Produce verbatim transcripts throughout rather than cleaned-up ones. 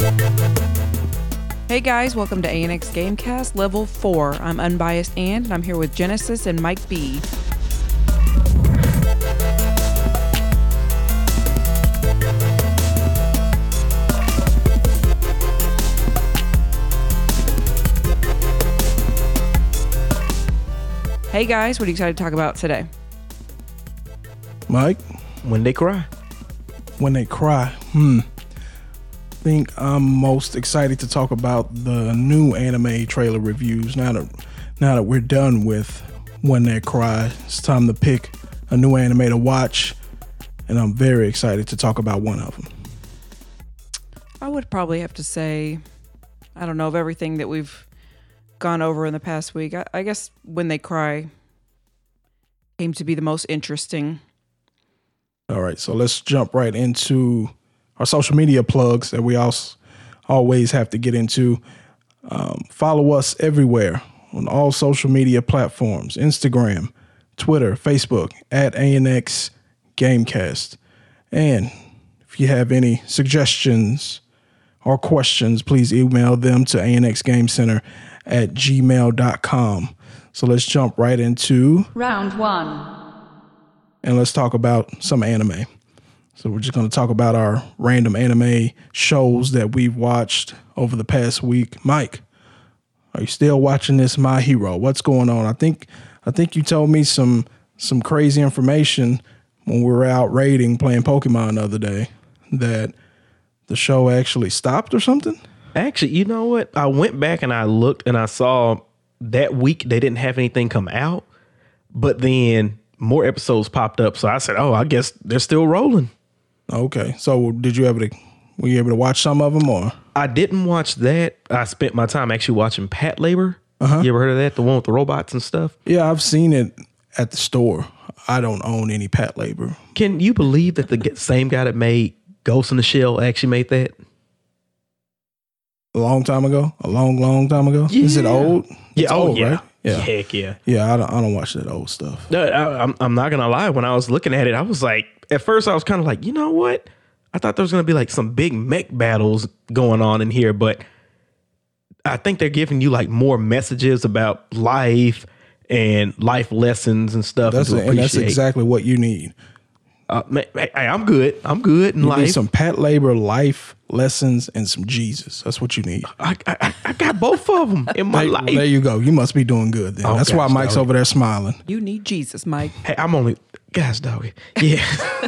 Hey guys, welcome to A N X Gamecast Level four. I'm Unbiased Ann, and I'm here with Genesis and Mike B. Hey guys, what are you excited to talk about today? Mike? When they cry. When they cry. Hmm. I think I'm most excited to talk about the new anime trailer reviews. Now that now that we're done with When They Cry, it's time to pick a new anime to watch, and I'm very excited to talk about one of them. I would probably have to say, I don't know, of everything that we've gone over in the past week, I, I guess When They Cry came to be the most interesting. All right, so let's jump right into our social media plugs that we also always have to get into. Um, follow us everywhere on all social media platforms, Instagram, Twitter, Facebook, at A N X Gamecast. And if you have any suggestions or questions, please email them to anxgamecenter at gmail dot com. So let's jump right into round one. And let's talk about some anime. So we're just going to talk about our random anime shows that we've watched over the past week. Mike, are you still watching this My Hero? What's going on? I think I think you told me some some crazy information when we were out raiding playing Pokemon the other day that the show actually stopped or something. Actually, you know what? I went back and I looked and I saw that week they didn't have anything come out, but then more episodes popped up. So I said, oh, I guess they're still rolling. Okay. So did you able to, were you able to watch some of them or? I didn't watch that. I spent my time actually watching Pat Labor. Uh-huh. You ever heard of that? The one with the robots and stuff? Yeah, I've seen it at the store. I don't own any Pat Labor. Can you believe that the same guy that made Ghost in the Shell actually made that? A long time ago? A long, long time ago? Yeah. Is it old? Yeah, it's oh, old, yeah. Right? Yeah. Heck yeah. Yeah, I don't, I don't watch that old stuff. No, I, I'm, I'm not going to lie. When I was looking at it, I was like, at first I was kind of like, you know what? I thought there was going to be like some big mech battles going on in here, but I think they're giving you like more messages about life and life lessons and stuff. That's, and, and that's exactly what you need. Uh, hey, I'm good. I'm good in you life. Need some Pat Labor life lessons and some Jesus. That's what you need. I, I, I got both of them in my hey, life. There you go. You must be doing good then. Oh, that's why Mike's doggy. Over there smiling. You need Jesus, Mike. Hey, I'm only, gosh, doggy. Yeah.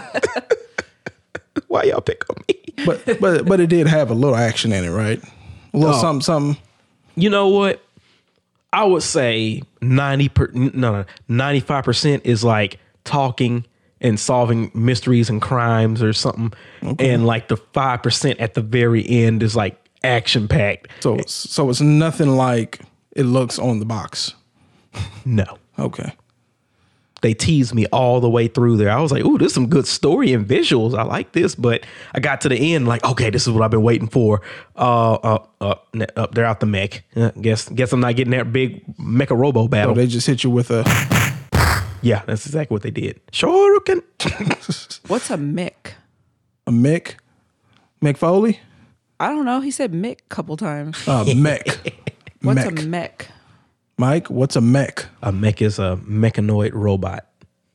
Why y'all pick on me? But but but it did have a little action in it, right? A little oh. something, something. You know what? I would say ninety per no, no ninety-five percent is like talking and solving mysteries and crimes or something. Okay. And like the five percent at the very end is like action packed. So so it's nothing like it looks on the box. No. Okay. They teased me all the way through there. I was like, ooh, there's some good story and visuals. I like this. But I got to the end like, okay, this is what I've been waiting for. Uh, uh, uh, uh they're out the mech. Uh, guess guess I'm not getting that big Mecha Robo battle. So they just hit you with a... Yeah, that's exactly what they did. Shuriken. What's a mech? A mech? Mick Foley? I don't know. He said mech a couple times. Uh, mech. What's mech. a mech? Mike, what's a mech? A mech is a mechanoid robot.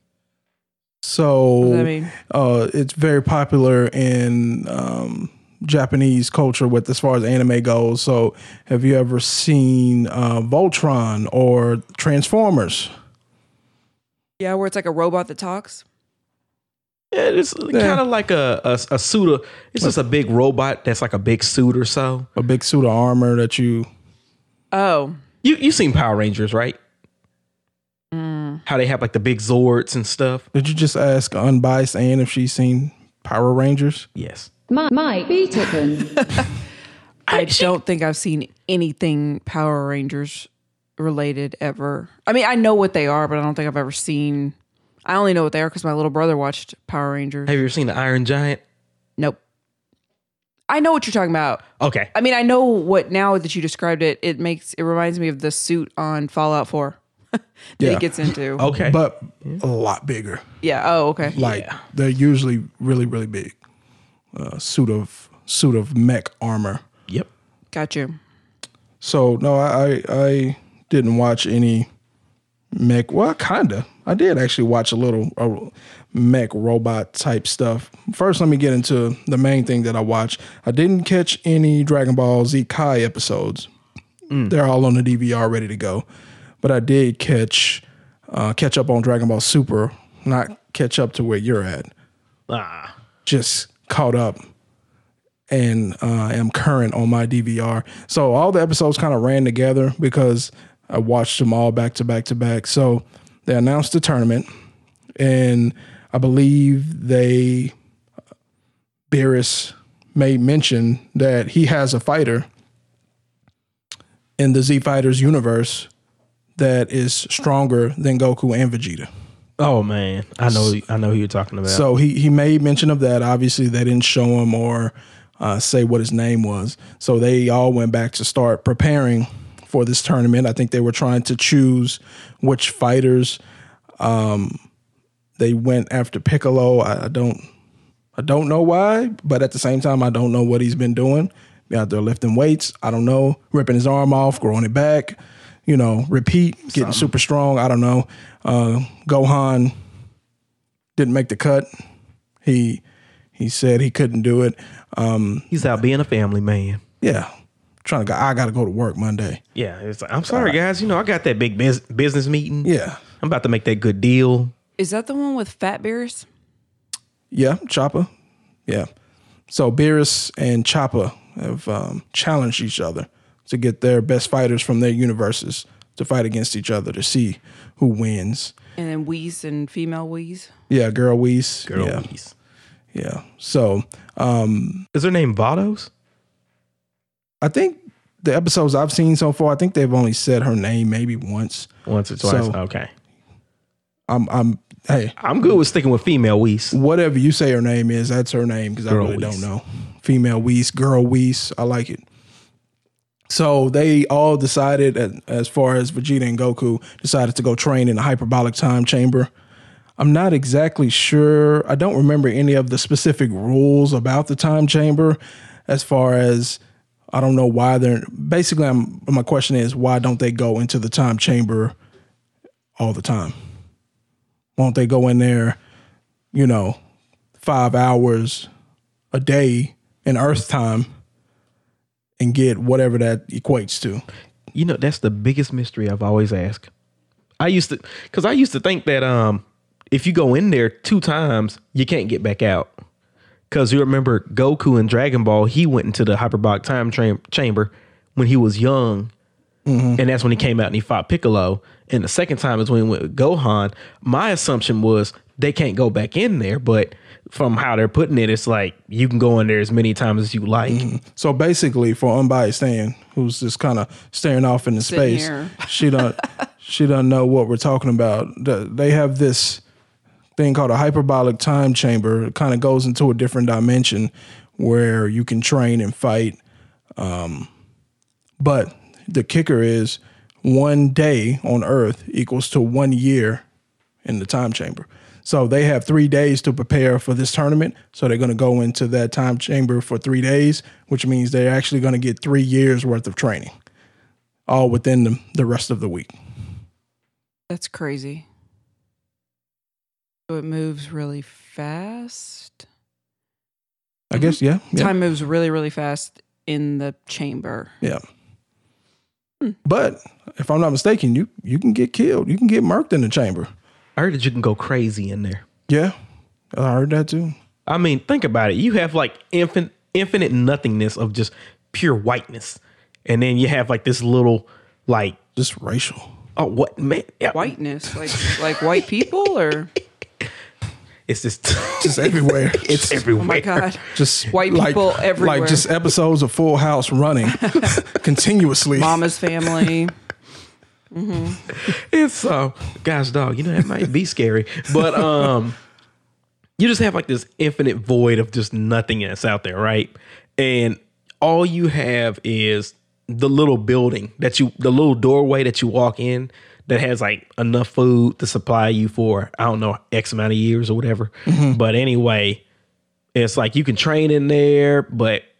So what does that mean? Uh, it's very popular in um, Japanese culture with as far as anime goes. So have you ever seen uh, Voltron or Transformers? Yeah, where it's like a robot that talks. Yeah, it's yeah. kind of like a, a, a suit of, it's just a big robot that's like a big suit or so. A big suit of armor that you... Oh. You you seen Power Rangers, right? Mm. How they have like the big Zords and stuff. Did you just ask Unbiased Ann if she's seen Power Rangers? Yes. My, my be taken. I don't think I've seen anything Power Rangers related ever. I mean, I know what they are, but I don't think I've ever seen. I only know what they are because my little brother watched Power Rangers. Have you ever seen the Iron Giant? Nope. I know what you're talking about. Okay. I mean, I know what, now that you described it, it makes, it reminds me of the suit on Fallout four that yeah. he gets into. Okay. But a lot bigger. Yeah. Oh, okay. Like yeah. they're usually really, really big. Uh, suit of, suit of mech armor. Got you. So no, I I, I didn't watch any mech. Well, kinda. I did actually watch a little uh, mech robot type stuff. First, let me get into the main thing that I watched. I didn't catch any Dragon Ball Z Kai episodes. Mm. They're all on the D V R ready to go. But I did catch uh, catch up on Dragon Ball Super. Not catch up to where you're at. Ah, just caught up and uh, am current on my D V R. So all the episodes kind of ran together because I watched them all back to back to back. So they announced the tournament, and I believe they, Beerus made mention that he has a fighter in the Z Fighters universe that is stronger than Goku and Vegeta. oh man, I know, I know who you're talking about. So he he made mention of that. Obviously, they didn't show him or uh, say what his name was. So they all went back to start preparing for this tournament. I think they were trying to choose which fighters. Um, they went after Piccolo. I, I don't I don't know why, but at the same time, I don't know what he's been doing. Be out there lifting weights. I don't know, ripping his arm off, growing it back. You know, repeat, getting Something. super strong. I don't know. Uh, Gohan didn't make the cut. He he said he couldn't do it. Um, He's out being a family man. Yeah, trying to go. I got to go to work Monday. Yeah, it's like, I'm sorry, guys. You know, I got that big biz- business meeting. Yeah, I'm about to make that good deal. Is that the one with Fat Beerus? Yeah, Chopper. Yeah. So Beerus and Chopper have um, challenged each other to get their best fighters from their universes to fight against each other to see who wins. And then Whis and female Whis. Yeah, girl Whis. Girl yeah. Whis. Yeah. So, um, is her name Vados? I think the episodes I've seen so far, I think they've only said her name maybe once. Once or twice. So, okay. I'm, I'm, hey, I'm good with sticking with female Whis. Whatever you say her name is, that's her name because I really Whis. don't know. Female Whis, girl Whis. I like it. So they all decided, as far as Vegeta and Goku, decided to go train in the hyperbolic time chamber. I'm not exactly sure. I don't remember any of the specific rules about the time chamber as far as, I don't know why they're, basically I'm, my question is, why don't they go into the time chamber all the time? Won't they go in there, you know, five hours a day in Earth time and get whatever that equates to? You know, that's the biggest mystery I've always asked. I used to, because I used to think that um, if you go in there two times, you can't get back out. Because you remember Goku in Dragon Ball, he went into the hyperbolic time tra- chamber when he was young. Mm-hmm. And that's when he came out and he fought Piccolo. And the second time is when he went with Gohan. My assumption was they can't go back in there, but from how they're putting it, it's like you can go in there as many times as you like. Mm-hmm. So basically, for Unbiased Stan, who's just kind of staring off into Sitting space, here. she don't she doesn't know what we're talking about. They have this thing called a hyperbolic time chamber. It kind of goes into a different dimension where you can train and fight. Um, but the kicker is one day on Earth equals to one year in the time chamber. So they have three days to prepare for this tournament. So they're going to go into that time chamber for three days, which means they're actually going to get three years worth of training, all within the, the rest of the week. That's crazy. So it moves really fast. I mm-hmm. guess, yeah, yeah. Time moves really, really fast in the chamber. Yeah. Hmm. But if I'm not mistaken, you you can get killed. You can get murked in the chamber. I heard that you can go crazy in there. Yeah, I heard that too. I mean, think about it. You have like infinite, infinite nothingness of just pure whiteness. And then you have like this little, like. Just racial. Oh, what, man? Yeah. Whiteness? Like like white people or? It's just. Just everywhere. It's everywhere. Oh my God. Just white like, people everywhere. Like just episodes of Full House running continuously. Mama's Family. Mm-hmm. It's uh gosh dog, you know, that might be scary. But um you just have like this infinite void of just nothingness out there, right? And all you have is the little building that you the little doorway that you walk in that has like enough food to supply you for, I don't know, X amount of years or whatever. Mm-hmm. But anyway, it's like you can train in there, but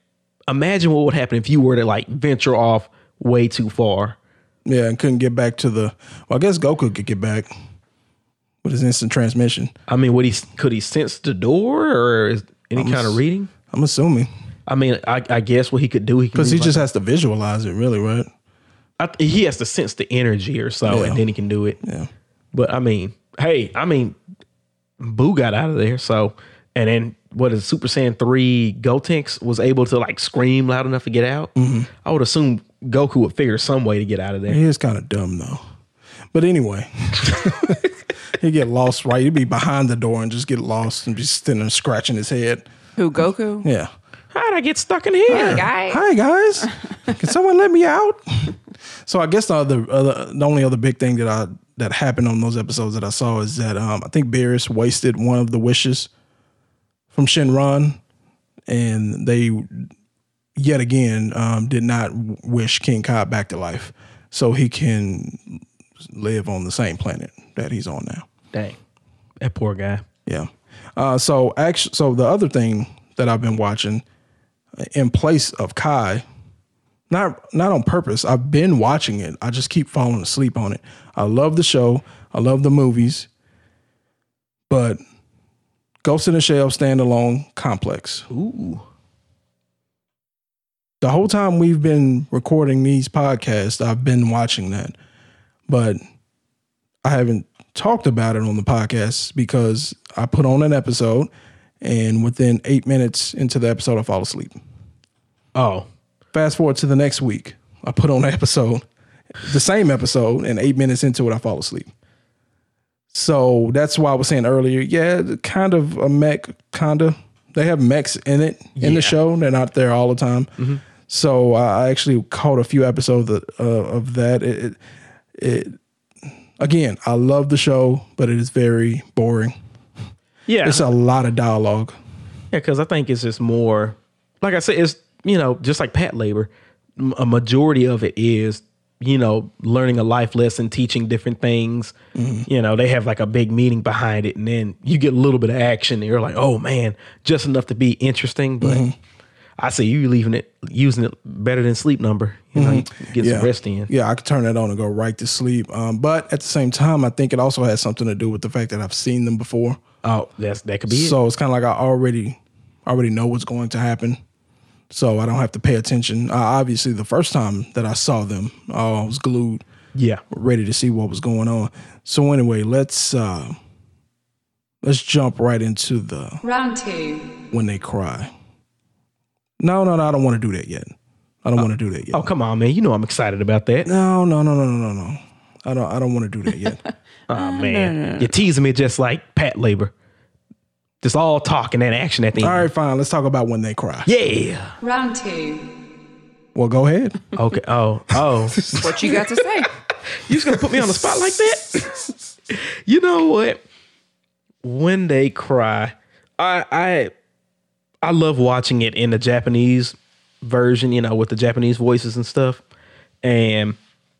imagine what would happen if you were to like venture off way too far. Yeah, and couldn't get back to the. Well, I guess Goku could get back with his instant transmission. I mean, would he could he sense the door or is any I'm kind of ass- reading? I'm assuming I mean, I, I guess what he could do, he because he like, just has to visualize it, really, right? I, he has to sense the energy or so, Yeah. and then he can do it. Yeah. But I mean, hey, I mean, Boo got out of there, so and then what is Super Saiyan three Gotenks was able to like scream loud enough to get out. Mm-hmm. I would assume Goku would figure some way to get out of there. He is kind of dumb though. But anyway, he'd get lost, right? He'd be behind the door and just get lost and be sitting there scratching his head. Who, Goku? Yeah. How'd I get stuck in here? Guy. Hi guys, can someone let me out? So I guess the other, other, the only other big thing that I that happened on those episodes that I saw is that um, I think Beerus wasted one of the wishes from Shenron, and they yet again um, did not wish King Kai back to life, so he can live on the same planet that he's on now. Dang, that poor guy. Yeah. Uh, so actually, so the other thing that I've been watching in place of Kai, not not on purpose, I've been watching it. I just keep falling asleep on it. I love the show. I love the movies, but Ghost in the Shell standalone complex. Ooh. The whole time we've been recording these podcasts, I've been watching that, but I haven't talked about it on the podcast because I put on an episode and within eight minutes into the episode, I fall asleep. Oh, Fast forward to the next week, I put on an episode, the same episode, and eight minutes into it, I fall asleep. So that's why I was saying earlier, yeah, kind of a mech, kind of. They have mechs in it, in Yeah. the show. They're not there all the time. Mm-hmm. So uh, I actually caught a few episodes of, uh, of that. It, it, it, again, I love the show, but it is very boring. yeah. It's a lot of dialogue. Yeah, because I think it's just more, like I said, it's, you know, just like Pat labor, m- a majority of it is, you know, learning a life lesson, teaching different things. Mm-hmm. You know, they have like a big meaning behind it. And then you get a little bit of action and you're like, oh man, just enough to be interesting. But Mm-hmm. I say you leaving it, using it better than Sleep Number. You know, you get Yeah. some rest in. Yeah, I could turn that on and go right to sleep. Um, but at the same time, I think it also has something to do with the fact that I've seen them before. Oh, that's that could be it. So it's kind of like I already already know what's going to happen. So I don't have to pay attention. Uh, obviously, the first time that I saw them, uh, I was glued, Yeah. ready to see what was going on. So anyway, let's uh, let's jump right into the Round two. when they cry. No, no, no, I don't want to do that yet. I don't want to do that yet. Oh, come on, man. You know I'm excited about that. No, no, no, no, no, no, no. I don't. I don't want to do that yet. Oh, man. You're teasing me just like Pat labor. Just all talk and then action at the end. All right, fine. Let's talk about when they cry. Yeah. Round two. Well, go ahead. Okay. Oh, oh. What you got to say? You just gonna put me on the spot like that? You know what? When they cry, I I I love watching it in the Japanese version, you know, with the Japanese voices and stuff. And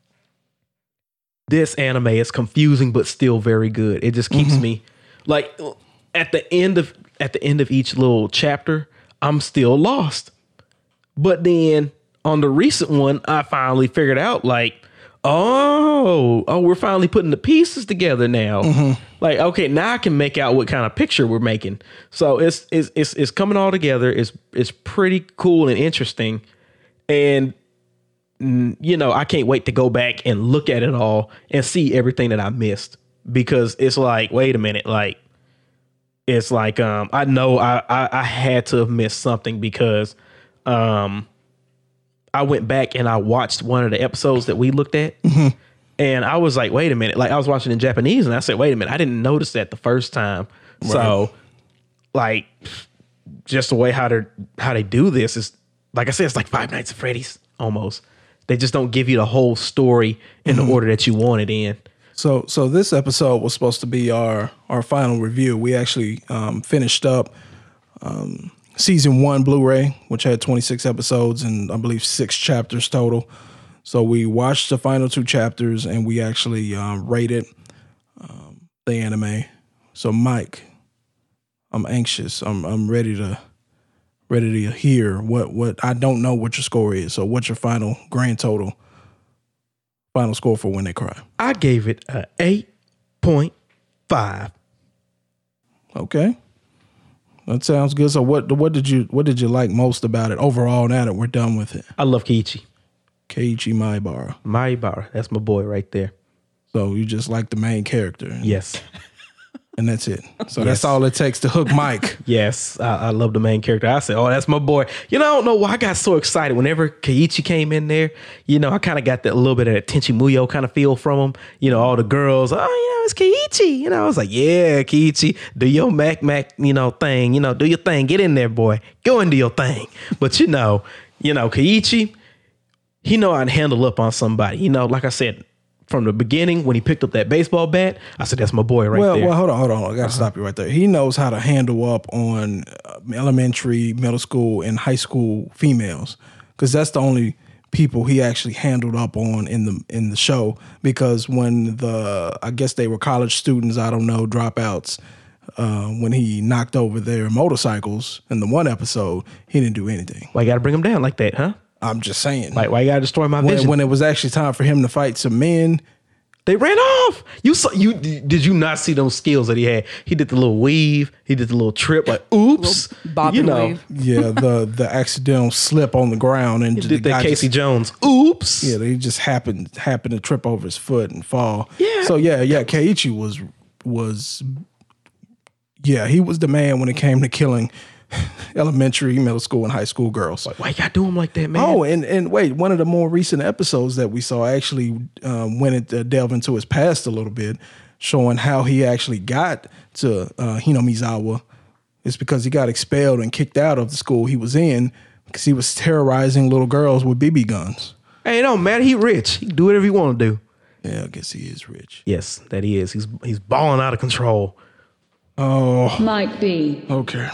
this anime is confusing but still very good. It just keeps me like at the end of at the end of each little chapter, I'm still lost. But then on the recent one, I finally figured out like, oh, oh, we're finally putting the pieces together now. Like, okay, now I can make out what kind of picture we're making. So it's it's it's it's coming all together. It's it's pretty cool and interesting. And mm, you know, I can't wait to go back and look at it all and see everything that I missed, because it's like, wait a minute, like it's like um I know I I, I had to have missed something because um I went back and I watched one of the episodes that we looked at. And I was like, wait a minute. Like I was watching in Japanese and I said, wait a minute. I didn't notice that the first time. So like just the way how they how they do this is, like I said, it's like Five Nights at Freddy's almost. They just don't give you the whole story in the order that you want it in. So, so this episode was supposed to be our our final review. We actually um, finished up um, season one Blu-ray, which had twenty-six episodes and I believe six chapters total. So we watched the final two chapters and we actually um, rated um, the anime. So Mike, I'm anxious. I'm I'm ready to ready to hear what what I don't know what your score is. So what's your final grand total? Final score for When They Cry. I gave it a eight point five. Okay. That sounds good. So what what did you what did you like most about it overall now that we're done with it? I love Keiichi. Keiichi Maebara. Maebara. That's my boy right there. So you just like the main character. Yes. And that's it. So Yes. that's all it takes to hook Mike. Yes, I, I love the main character. I said, oh, that's my boy. You know, I don't know why I got so excited whenever Keiichi came in there. You know, I kind of got that little bit of that Tenchi Muyo kind of feel from him. You know, all the girls, oh, you know, it's Keiichi. You know, I was like, yeah, Keiichi, do your Mac Mac, you know, thing. You know, do your thing. Get in there, boy. Go and do your thing. But, you know, you know, Keiichi, he know how to handle up on somebody. You know, like I said, from the beginning, when he picked up that baseball bat, I said, that's my boy right well, there. well, hold on, hold on. I got to uh-huh. stop you right there. He knows how to handle up on uh, elementary, middle school, and high school females because that's the only people he actually handled up on in the in the show. Because when the, I guess they were college students, I don't know, dropouts, uh, when he knocked over their motorcycles in the one episode, he didn't do anything. Why you got to bring him down like that, huh? I'm just saying. Like, why you gotta destroy my when, vision? when it was actually time for him to fight some men, they ran off. You saw you did you not see those skills that he had? He did the little weave, he did the little trip, like oops. Bob you and know. weave. yeah, the the accidental slip on the ground and He the did that guy Casey just, Jones. Oops. yeah, they just happened happened to trip over his foot and fall. Yeah. So yeah, yeah, Keiichi was was yeah, he was the man when it came to killing elementary, middle school, and high school girls. Like, why you gotta do him like that, man? Oh, and, and wait, one of the more recent episodes that we saw actually um, went into delve into his past a little bit, showing how he actually got to uh, Hinamizawa. It's because he got expelled and kicked out of the school he was in because he was terrorizing little girls with B B guns. Hey, it don't matter. He rich. He can do whatever he want to do. Yeah, I guess he is rich. Yes, that he is. He's he's balling out of control. Oh, Mike B. okay.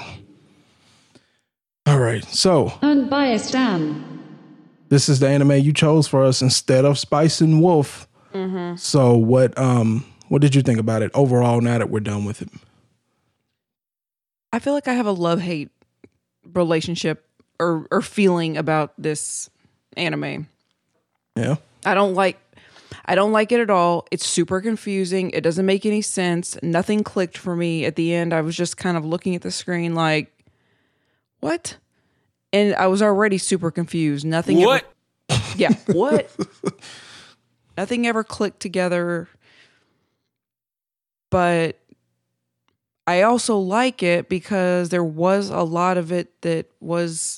All right, so Unbiased Dan. this is the anime you chose for us instead of Spice and Wolf. Mm-hmm. So what um what did you think about it overall now that we're done with it? I feel like I have a love-hate relationship or, or feeling about this anime. Yeah. I don't like I don't like it at all. It's super confusing. It doesn't make any sense. Nothing clicked for me at the end. I was just kind of looking at the screen like, what? And I was already super confused. Nothing What? Ever, yeah, what? Nothing ever clicked together. But I also like it because there was a lot of it that was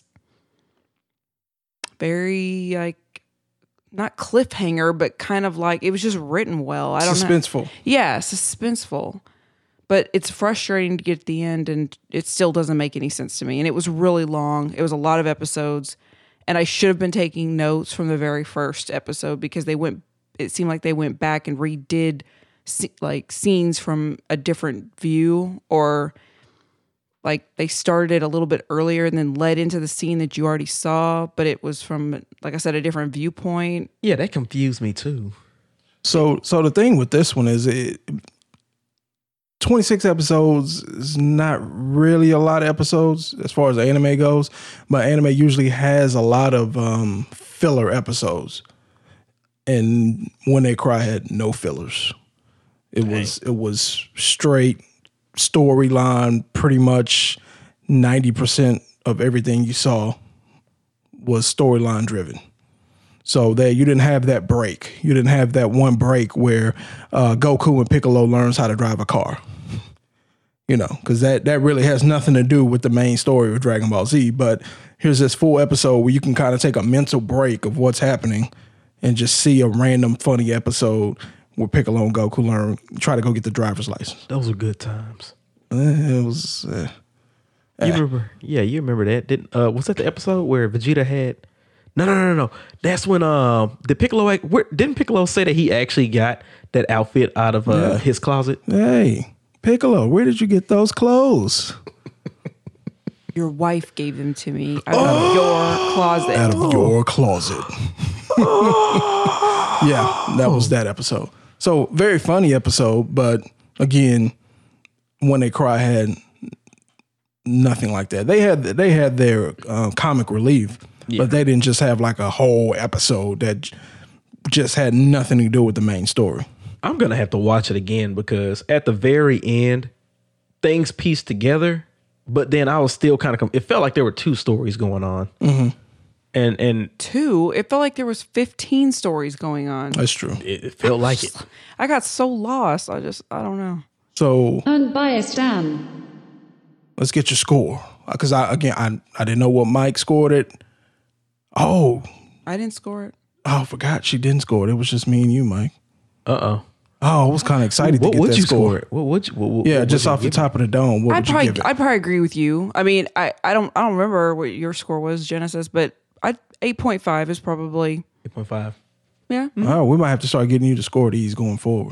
very like not cliffhanger, but kind of like it was just written well. I don't know. Suspenseful. Yeah, suspenseful. But it's frustrating to get to the end and it still doesn't make any sense to me. And it was really long. It was a lot of episodes. And I should have been taking notes from the very first episode because they went, it seemed like they went back and redid like scenes from a different view, or like they started a little bit earlier and then led into the scene that you already saw, but it was from, like I said, a different viewpoint. Yeah, that confused me too. So so the thing with this one is it twenty-six episodes is not really a lot of episodes as far as the anime goes, but anime usually has a lot of um, filler episodes. And When They Cry had no fillers. It Dang. was it was straight storyline. Pretty much ninety percent of everything you saw was storyline driven. So that you didn't have that break. You didn't have that one break where uh, Goku and Piccolo learns how to drive a car. You know, because that, that really has nothing to do with the main story of Dragon Ball Z. But here's this full episode where you can kind of take a mental break of what's happening and just see a random funny episode where Piccolo and Goku learn, try to go get the driver's license. Those were good times. Uh, it was. Uh, You uh, remember? Yeah, you remember that? Didn't uh, was that the episode where Vegeta had? No, no, no, no. That's when uh, the Piccolo. Where, didn't Piccolo say that he actually got that outfit out of uh, Yeah. his closet? Hey, Piccolo, where did you get those clothes? Your wife gave them to me out of your closet. Out of your closet. Yeah, that was that episode. So very funny episode, but again, When They Cry had nothing like that. They had they had their uh, comic relief, Yeah. but they didn't just have like a whole episode that j- just had nothing to do with the main story. I'm gonna have to watch it again because at the very end, things pieced together, but then I was still kind of. Com- it felt like there were two stories going on, mm-hmm. and and Two. It felt like there was fifteen stories going on. That's true. it, it felt like it. I got so lost. I just I don't know. So Unbiased Dan. let's get your score, because I again I I didn't know what Mike scored it. Oh, I didn't score it. oh, I forgot she didn't score it. It was just me and you, Mike. Uh oh. Oh, I was kind of excited What to get would that you score. score it? What would you? What, what, Yeah, what just would you off the give top of the dome. What I'd would you probably give it? I'd probably agree with you. I mean, I, I don't I don't remember what your score was, Genesis, but I eight point five is probably it? eight point five. yeah. Oh, we might have to start getting you to score these going forward.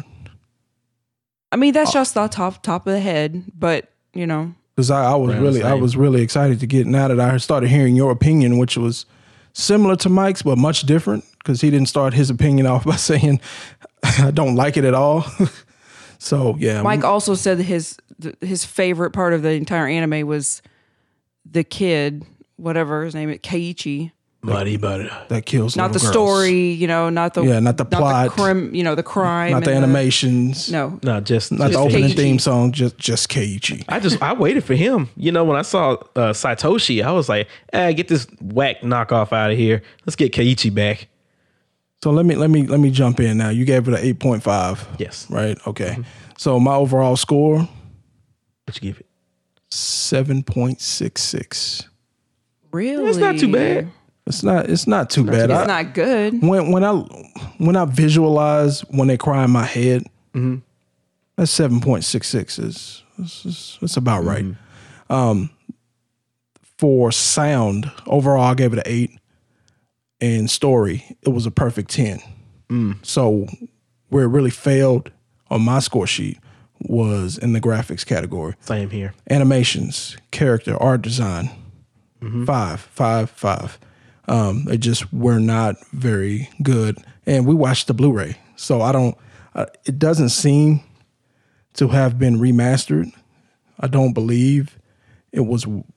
I mean, Oh. that's just the top top of the head, but you know, Because I, I was Around the really, I same. was really excited to get now that I started hearing your opinion, which was similar to Mike's but much different. Because he didn't start his opinion off by saying I don't like it at all. So yeah, Mike also said that his th- his favorite part of the entire anime was the kid, whatever his name is, Keiichi. Muddy butter. that kills Not the little girls. story, you know, not the Yeah, not the plot. crim, you know, the crime, not the and animations, no, No, just not the just opening Keiichi. theme song, just just Keiichi. I just I waited for him. You know, when I saw uh, Satoshi, I was like, eh, get this whack knockoff out of here. Let's get Keiichi back. So let me let me let me jump in now. You gave it an eight point five. Yes. Right. Okay. So my overall score What you give it? seven point six six. really, That's not too bad. It's not. It's not too bad. It's I- not good. when when I when I visualize when they cry in my head, that's seven point six six is it's, it's about right. Um, for sound overall, I gave it an eight, and story it was a perfect ten. So where it really failed on my score sheet was in the graphics category. Same here. Animations, character, art design, five, five, five. Um, they just were not very good. And we watched the Blu-ray, so I don't. Uh, it doesn't seem to have been remastered. I don't believe it was w-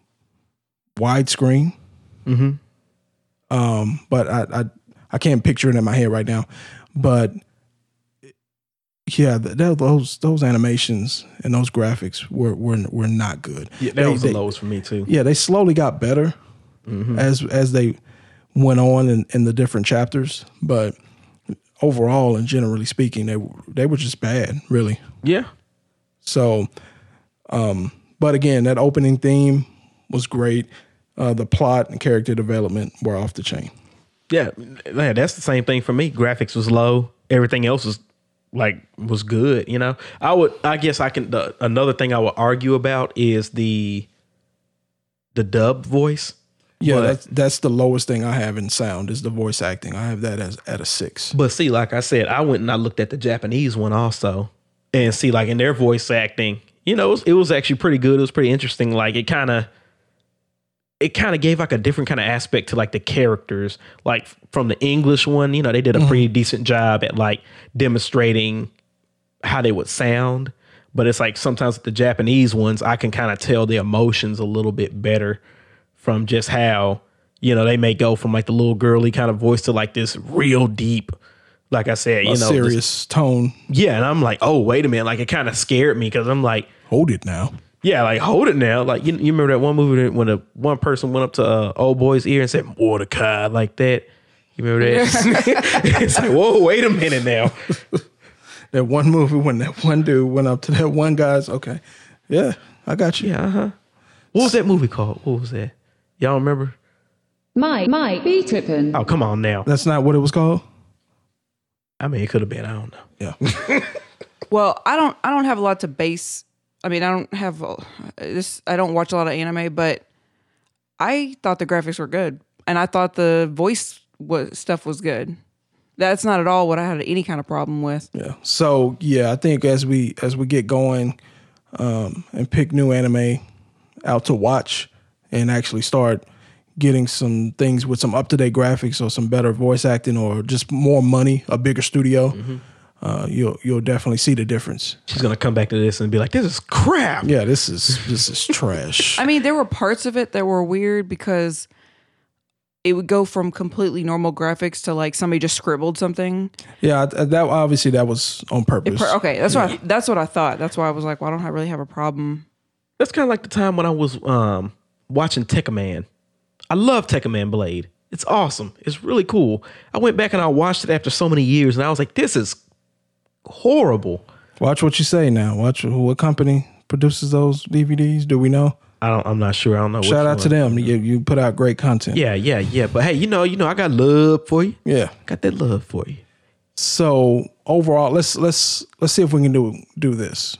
widescreen. Mm-hmm. Um, but I, I I can't picture it in my head right now. But yeah, th- th- those those animations and those graphics were were were not good. Yeah, that They- was the they- lowest for me too. yeah, they slowly got better as as they went on in, in the different chapters, but overall and generally speaking, they were- they were just bad, really. Yeah. So, um, but again, that opening theme was great. Uh, the plot and character development were off the chain. Yeah, yeah, that's the same thing for me. Graphics was low. Everything else was like was good. You know, I would. I guess I can. The, another thing I would argue about is the the dub voice. Yeah, But- that's that's the lowest thing I have in sound is the voice acting. I have that as at a six. But see, like I said, I went and I looked at the Japanese one also, and see, like in their voice acting, you know, it was, it was actually pretty good. It was pretty interesting. Like it kind of. It kind of gave like a different kind of aspect to like the characters. Like from the English one, you know, they did a pretty decent job at like demonstrating how they would sound. But it's like sometimes with the Japanese ones, I can kind of tell the emotions a little bit better from just how, you know, they may go from like the little girly kind of voice to like this real deep, like I said, you A know, serious this- tone. yeah. And I'm like, oh, wait a minute. Like it kind of scared me because I'm like, Hold it now. yeah, like hold it now. Like you, you remember that one movie that when a one person went up to uh, old boy's ear and said Mordecai like that. You remember that? It's like, whoa, wait a minute now. That one movie when that one dude went up to that one guy's. Okay, yeah, I got you. Yeah, uh huh. What was that movie called? What was that? Y'all remember? Mike, Mike, be trippin'. Oh, come on now. That's not what it was called. I mean, it could have been. I don't know. Yeah. Well, I don't I don't have a lot to base. I mean, I don't have uh, this. I don't watch a lot of anime, but I thought the graphics were good, and I thought the voice was, stuff was good. That's not at all what I had any kind of problem with. Yeah. So yeah, I think as we as we get going um, and pick new anime out to watch and actually start getting some things with some up to date graphics or some better voice acting or just more money, a bigger studio, uh, you'll you'll definitely see the difference. She's gonna come back to this and be like, "This is crap." Yeah, this is this is trash. I mean, there were parts of it that were weird because it would go from completely normal graphics to like somebody just scribbled something. Yeah, that obviously that was on purpose. Per- okay, that's what I, that's what I thought. That's why I was like, well, I don't have, really have a problem. That's kind of like the time when I was um, watching Tekkaman. I love Tekkaman Blade. It's awesome. It's really cool. I went back and I watched it after so many years, and I was like, "This is horrible." Watch what you say now. Watch what company produces those D V Ds. Do we know? I don't. I'm not sure. I don't know. Shout which out one. to them. You, you put out great content. Yeah, yeah, yeah. But hey, you know, you know, I got love for you. Yeah. Got that love for you. So overall, let's let's let's see if we can do do this.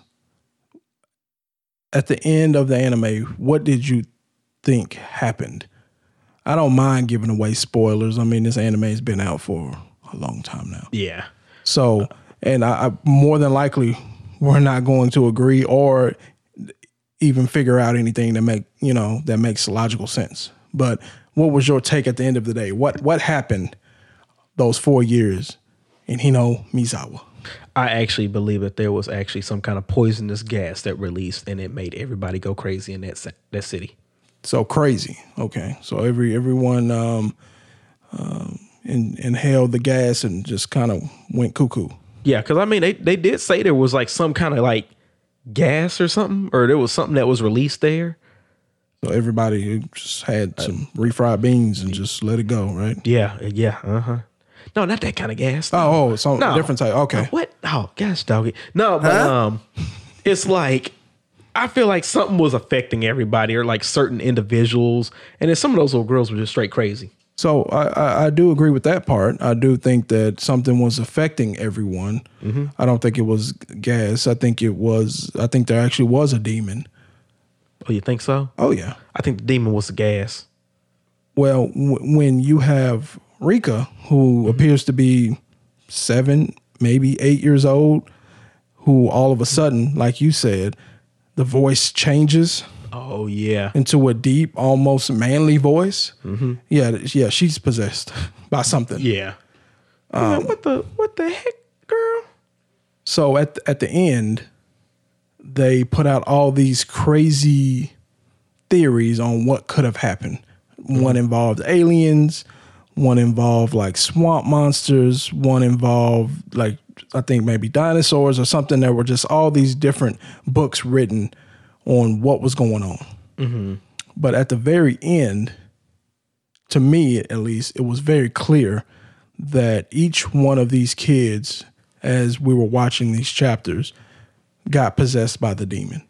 At the end of the anime, what did you think happened? I don't mind giving away spoilers. I mean, this anime has been out for a long time now. Yeah. So, and I, I more than likely we're not going to agree or even figure out anything that make you know that makes logical sense. But what was your take at the end of the day? What what happened those four years in Hino Misawa? I actually believe that there was actually some kind of poisonous gas that released, and it made everybody go crazy in that that city. So crazy. Okay. So every everyone um, um, in, inhaled the gas and just kind of went cuckoo. Yeah, because I mean, they they did say there was like some kind of like gas or something, or there was something that was released there. So everybody just had some refried beans and just let it go, right? Yeah, yeah, uh huh. No, not that kind of gas. Oh, oh, some No. different type. Okay. What? Oh, gosh, doggy. No, but um, it's like I feel like something was affecting everybody, or like certain individuals, and then some of those little girls were just straight crazy. So I, I, I do agree with that part. I do think that something was affecting everyone. Mm-hmm. I don't think it was gas. I think it was. I think there actually was a demon. Oh, you think so? Oh yeah. I think the demon was the gas. Well, w- when you have Rika, who mm-hmm. appears to be seven, maybe eight years old, who all of a sudden, like you said, the voice changes. Oh yeah, into a deep, almost manly voice. Mm-hmm. Yeah, yeah, she's possessed by something. Yeah. Um, what the what the heck, girl? So at at the end, they put out all these crazy theories on what could have happened. Mm-hmm. One involved aliens. One involved like swamp monsters. One involved like I think maybe dinosaurs or something. There were just all these different books written on what was going on. Mm-hmm. But at the very end, to me at least, it was very clear that each one of these kids, as we were watching these chapters, got possessed by the demon.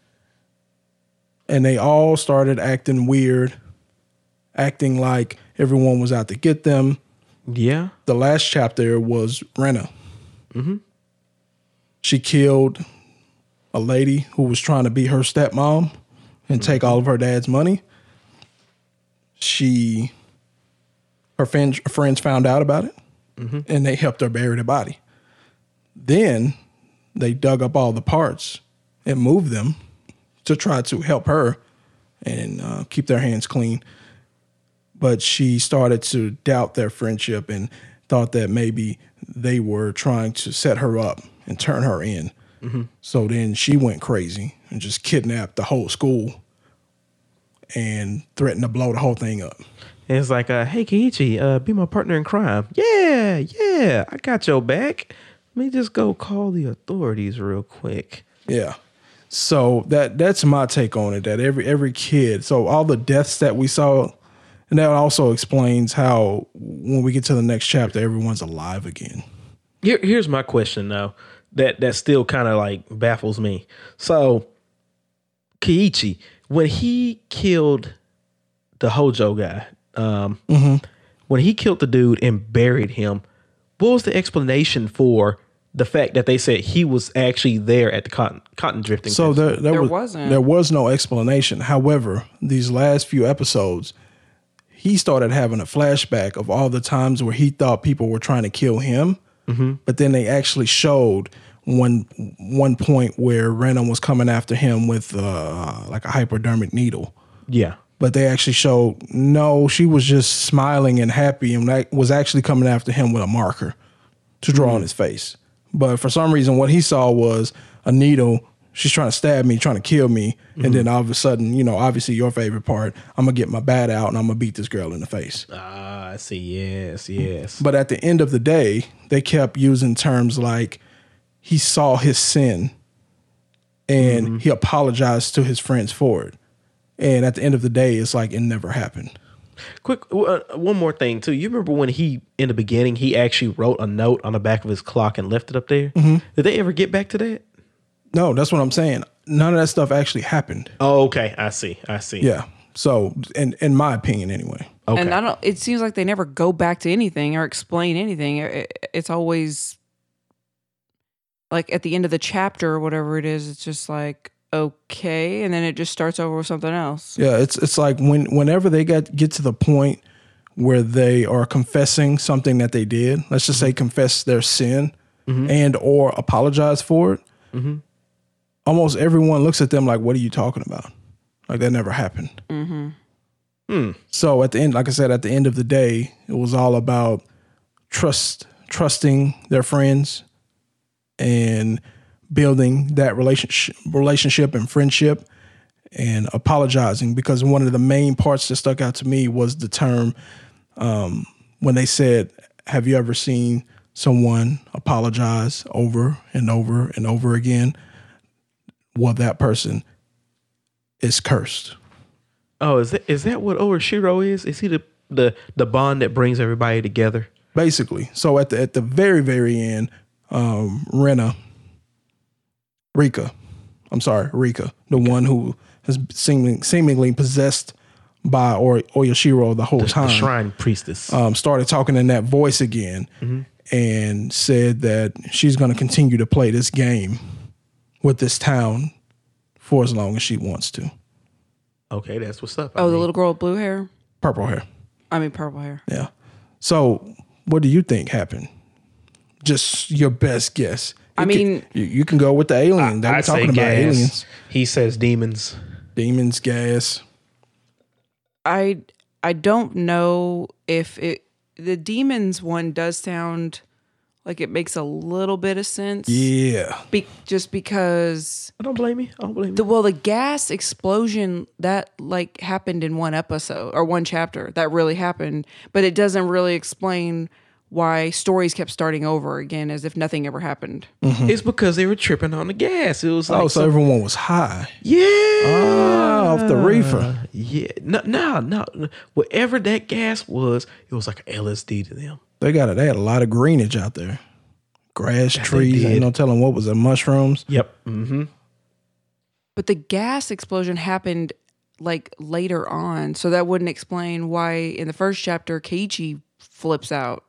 And they all started acting weird, acting like everyone was out to get them. Yeah. The last chapter was Rena. Mm-hmm. She killed a lady who was trying to be her stepmom and take all of her dad's money. She, her friends, friends found out about it, mm-hmm. and they helped her bury the body. Then they dug up all the parts and moved them to try to help her and uh, keep their hands clean. But she started to doubt their friendship and thought that maybe they were trying to set her up and turn her in. Mm-hmm. So then she went crazy and just kidnapped the whole school and threatened to blow the whole thing up. And it's like, uh, hey, Keiichi, uh, be my partner in crime. Yeah, yeah, I got your back. Let me just go call the authorities real quick. Yeah. So that that's my take on it, that every every kid, so all the deaths that we saw, and that also explains how when we get to the next chapter, everyone's alive again. Here, here's my question, though. That that still kind of like baffles me. So, Keiichi, when he killed the Hojo guy, um, mm-hmm. when he killed the dude and buried him, what was the explanation for the fact that they said he was actually there at the cotton cotton drifting? So there, there, There was, wasn't. There was no explanation. However, these last few episodes, he started having a flashback of all the times where he thought people were trying to kill him. Mm-hmm. But then they actually showed one one point where Rena was coming after him with uh, like a hypodermic needle. Yeah. But they actually showed, no, she was just smiling and happy and that was actually coming after him with a marker to draw mm-hmm. on his face. But for some reason, what he saw was a needle. She's trying to stab me, trying to kill me. Mm-hmm. And then all of a sudden, you know, obviously your favorite part, I'm going to get my bat out and I'm going to beat this girl in the face. Ah, I see. Yes, yes. But at the end of the day, they kept using terms like he saw his sin and mm-hmm. he apologized to his friends for it. And at the end of the day, it's like it never happened. Quick, uh, one more thing, too. You remember when he, in the beginning, he actually wrote a note on the back of his clock and left it up there? Mm-hmm. Did they ever get back to that? No, that's what I'm saying. None of that stuff actually happened. Oh, okay. I see. I see. Yeah. So, in in my opinion, anyway. Okay. And I don't. It seems like they never go back to anything or explain anything. It, it's always like at the end of the chapter or whatever it is. It's just like okay, and then it just starts over with something else. Yeah. It's it's like when whenever they get get to the point where they are confessing something that they did. Let's just say confess their sin mm-hmm. and or apologize for it. Mm-hmm. Almost everyone looks at them like, what are you talking about? Like that never happened. Mm-hmm. Hmm. So at the end, like I said, at the end of the day, it was all about trust, trusting their friends and building that relationship, relationship and friendship and apologizing, because one of the main parts that stuck out to me was the term um, when they said, have you ever seen someone apologize over and over and over again? Well, that person is cursed. Oh, is that is that what Orishiro is? Is he the, the the bond that brings everybody together? Basically. So at the at the very, very end, um, Rena, Rika, I'm sorry, Rika, the okay. one who has seemingly, seemingly possessed by or Oyashiro the whole the, time. The shrine priestess. Um, started talking in that voice again mm-hmm. and said that she's going to continue to play this game with this town for as long as she wants to. Okay, that's what's up. I oh, mean. The little girl with blue hair? Purple hair. I mean, purple hair. Yeah. So what do you think happened? Just your best guess. You I mean... Can, you, you can go with the alien. They were talking about gas. aliens. He says demons. Demons, gas. I I don't know if it... The demons one does sound... like it makes a little bit of sense. Yeah. Be- just because... I don't blame you. I don't blame you. The, well, the gas explosion, that like happened in one episode or one chapter. That really happened. But it doesn't really explain why stories kept starting over again as if nothing ever happened. Mm-hmm. It's because they were tripping on the gas. It was like... Oh, so some, everyone was high. Yeah. Oh, off the reefer. Yeah. No, no, no. Whatever that gas was, it was like L S D to them. They got it. They had a lot of greenage out there. Grass, yeah, trees. Ain't no telling what was it. Mushrooms. Yep. Mm-hmm. But the gas explosion happened like later on, so that wouldn't explain why in the first chapter Keiichi flips out.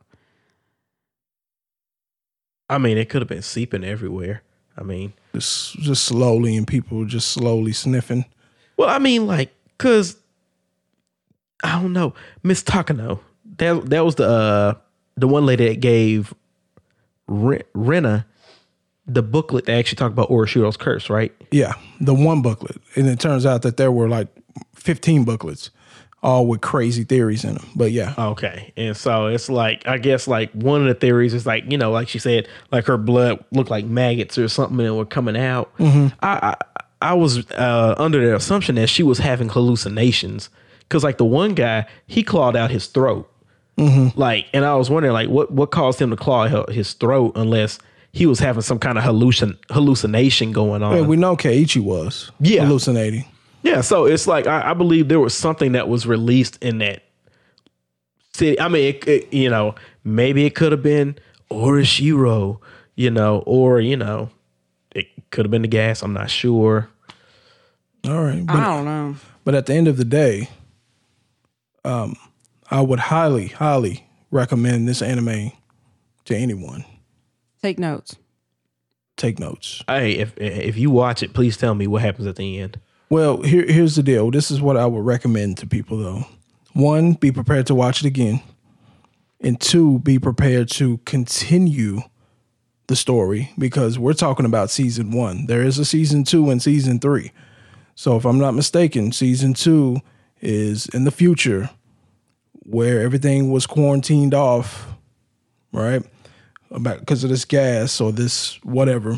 I mean, it could have been seeping everywhere. I mean, just just slowly, and people just slowly sniffing. Well, I mean, like, cause I don't know, Miss Takano. That that was the. Uh, The one lady that gave Rena the booklet that actually talked about Orishiro's curse, right? Yeah, the one booklet. And it turns out that there were like fifteen booklets, all with crazy theories in them. But yeah. Okay. And so it's like, I guess like one of the theories is like, you know, like she said, like her blood looked like maggots or something and were coming out. Mm-hmm. I, I I was uh, under the assumption that she was having hallucinations because like the one guy, he clawed out his throat. Mm-hmm. Like, and I was wondering, like, what, what caused him to claw his throat unless he was having some kind of hallucin hallucination going on. Yeah, we know Keiichi was yeah. hallucinating. Yeah, so it's like I, I believe there was something that was released in that city. I mean, it, it, you know, maybe it could have been Orishiro, you know, or you know, it could have been the gas. I'm not sure. All right, but, I don't know. But at the end of the day, um. I would highly, highly recommend this anime to anyone. Take notes. Take notes. Hey, if if you watch it, please tell me what happens at the end. Well, here, here's the deal. This is what I would recommend to people, though. One, be prepared to watch it again. And two, be prepared to continue the story because we're talking about season one. There is a season two and season three. So if I'm not mistaken, season two is in the future, where everything was quarantined off, right? about because of this gas or this whatever.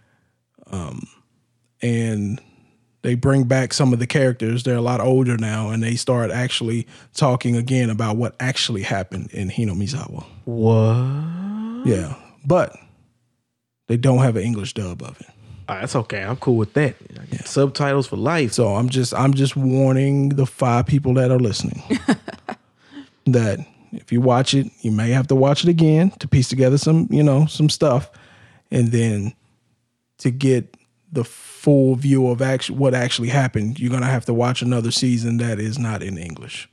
Um, and they bring back some of the characters. They're a lot older now, and they start actually talking again about what actually happened in Hinamizawa. What? Yeah, but they don't have an English dub of it. Oh, that's okay. I'm cool with that. I get subtitles for life. So I'm just I'm just warning the five people that are listening that if you watch it, you may have to watch it again to piece together some, you know, some stuff, and then to get the full view of actually what actually happened, you're gonna have to watch another season that is not in English.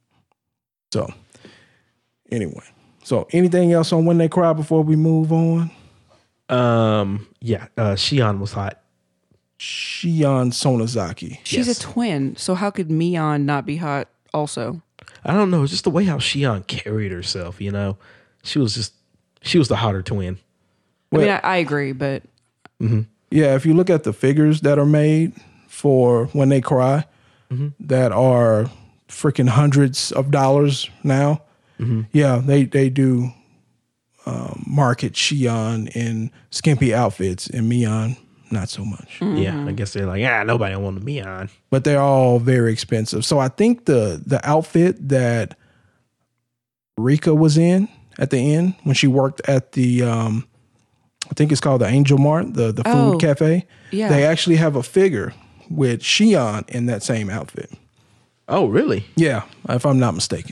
So anyway, so anything else on When They Cry before we move on? Um, yeah, uh, Shion was hot. Shion Sonozaki. She's Yes. a twin, so how could Mion not be hot also? I don't know. It's just the way how Shion carried herself, you know? She was just, she was the hotter twin. I mean, I, I agree, but Yeah, if you look at the figures that are made for When They Cry, that are freaking hundreds of dollars now. Yeah, they they do um, market Shion in skimpy outfits, and Mion not so much. Yeah, I guess they're like, ah, nobody wanted me on. But they're all very expensive. So I think the the outfit that Rika was in at the end when she worked at the um, I think it's called the Angel Mart, the the food Oh, cafe. yeah. They actually have a figure with Shion in that same outfit. Oh, really? Yeah, if I'm not mistaken.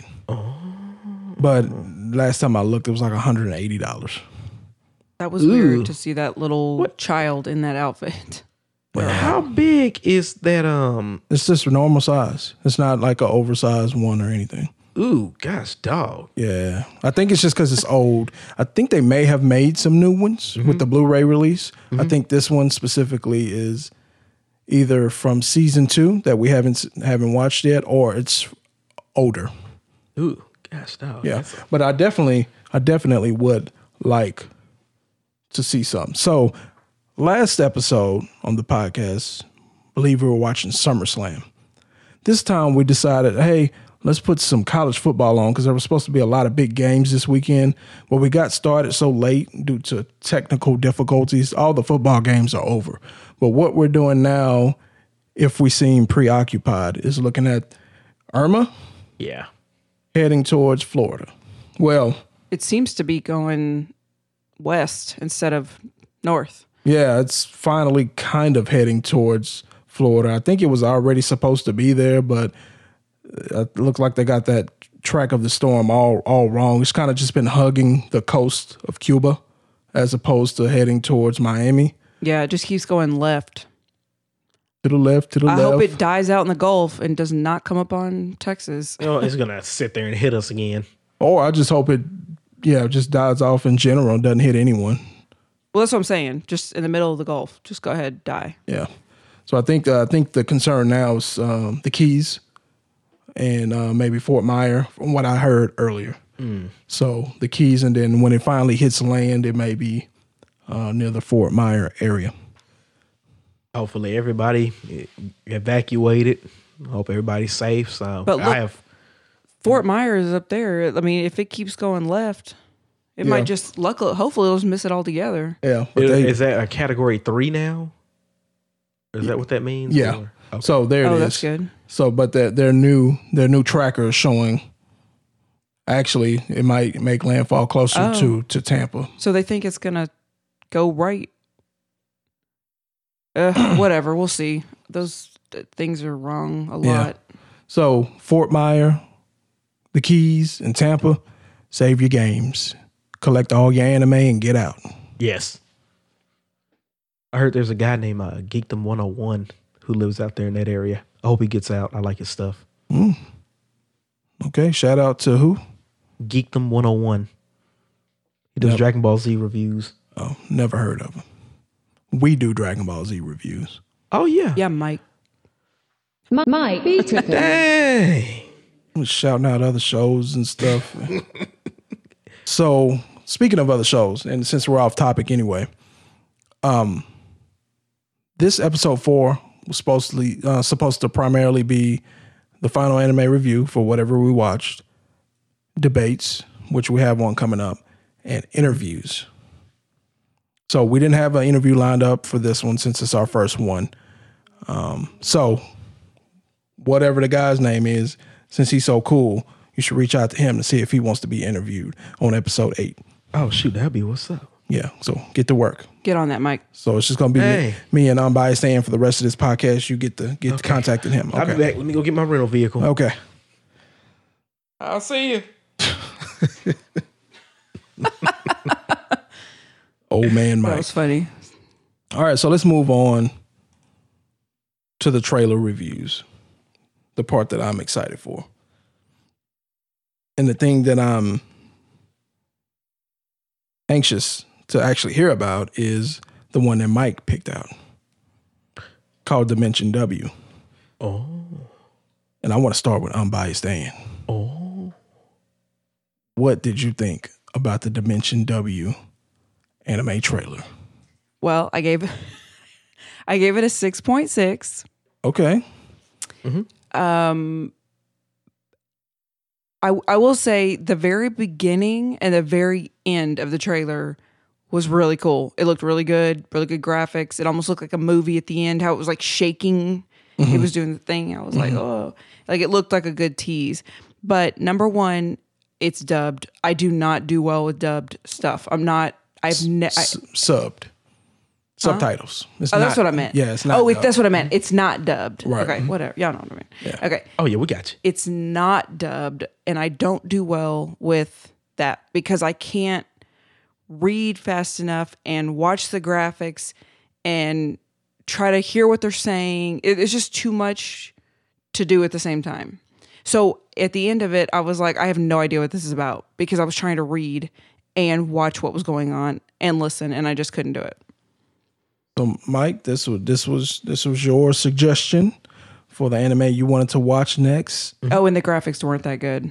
But last time I looked, it was like one hundred eighty dollars. that was Ooh. weird to see that little child in that outfit. But how big is that? Um, It's just a normal size. It's not like an oversized one or anything. ooh, gosh, dog. Yeah, I think it's just because it's old. I think they may have made some new ones with the Blu-ray release. I think this one specifically is either from season two that we haven't haven't watched yet, or it's older. Ooh, gosh, dog. Yeah, That's a- but I definitely, I definitely would like to see some. So, last episode on the podcast, I believe we were watching SummerSlam. This time we decided, hey, let's put some college football on because there was supposed to be a lot of big games this weekend. But we got started so late due to technical difficulties. All the football games are over. But what we're doing now, if we seem preoccupied, is looking at Irma yeah. heading towards Florida. Well, It seems to be going west instead of north. yeah, it's finally kind of heading towards Florida. I think it was already supposed to be there, but it looked like they got that track of the storm all all wrong. It's kind of just been hugging the coast of Cuba as opposed to heading towards Miami. Yeah, it just keeps going left. To the left, to the I left. hope it dies out in the Gulf and does not come up on Texas. You know, it's going to sit there and hit us again. Or I just hope it, yeah, just dies off in general and doesn't hit anyone. Well, that's what I'm saying. Just in the middle of the Gulf. Just go ahead, die. Yeah. So I think uh, I think the concern now is um, the Keys and uh, maybe Fort Myer, from what I heard earlier. So the Keys, and then when it finally hits land, it may be uh, near the Fort Myer area. Hopefully everybody evacuated. Hope everybody's safe. So But look- I have, Fort Myers is up there. I mean, if it keeps going left, it Yeah. might just, luckily, hopefully, it'll just miss it altogether. Yeah. But is, they, is that a category three now? Is that what that means? yeah. Or- okay. So there it is. Oh, that's good. So, but their their new their new tracker is showing. Actually, it might make landfall closer Oh. to to Tampa. So they think it's going to go right. Uh, whatever. We'll see. Those th- things are wrong a Yeah. lot. So Fort Myer, the Keys, and Tampa, save your games, collect all your anime, and get out. Yes. I heard there's a guy named uh, Geekdom one oh one who lives out there in that area. I hope he gets out. I like his stuff. Okay, shout out to who? Geekdom one oh one. He does Yep. Dragon Ball Z reviews. Oh, never heard of him. We do Dragon Ball Z reviews. Oh, yeah. Yeah, Mike. Mi- Mike B. Trippin. Hey. I'm shouting out other shows and stuff. So, speaking of other shows, and since we're off topic anyway, um, this episode four was supposed to uh, supposed to primarily be the final anime review for whatever we watched, debates, which we have one coming up, and interviews. So we didn't have an interview lined up for this one since it's our first one. Um, so whatever the guy's name is, since he's so cool, you should reach out to him to see if he wants to be interviewed on episode eight. Oh, shoot. That'd be what's up. Yeah. So get to work. Get on that, Mike. So it's just going to be Hey. me, me and Unbiased Dan for the rest of this podcast. You get to get to contacting him. I'll be Okay. back. Let me go get my rental vehicle. Okay. I'll see you. Old man That Mike. was funny. All right, so let's move on to the trailer reviews, the part that I'm excited for. And the thing that I'm anxious to actually hear about is the one that Mike picked out, called Dimension W. Oh. And I want to start with Unbiased Dan. Oh. What did you think about the Dimension W anime trailer? Well, I gave I gave it a six point six. Okay. Um, I I will say the very beginning and the very end of the trailer was really cool. It looked really good, really good graphics. It almost looked like a movie at the end, how it was like shaking. It was doing the thing. I was like, oh, like it looked like a good tease. But number one, it's dubbed. I do not do well with dubbed stuff. I'm not, I've never. S- subbed. Subtitles. It's Oh, that's not- what I meant. Yeah, it's not. Oh, wait, dubbed. that's what I meant. It's not dubbed. Right. Okay, whatever. Y'all know what I mean. Yeah. Okay. Oh, yeah, we got you. It's not dubbed, and I don't do well with that because I can't read fast enough and watch the graphics and try to hear what they're saying. It- It's just too much to do at the same time. So at the end of it, I was like, I have no idea what this is about because I was trying to read and watch what was going on and listen, and I just couldn't do it. So, Mike, this was this was this was your suggestion for the anime you wanted to watch next. Oh, and the graphics weren't that good.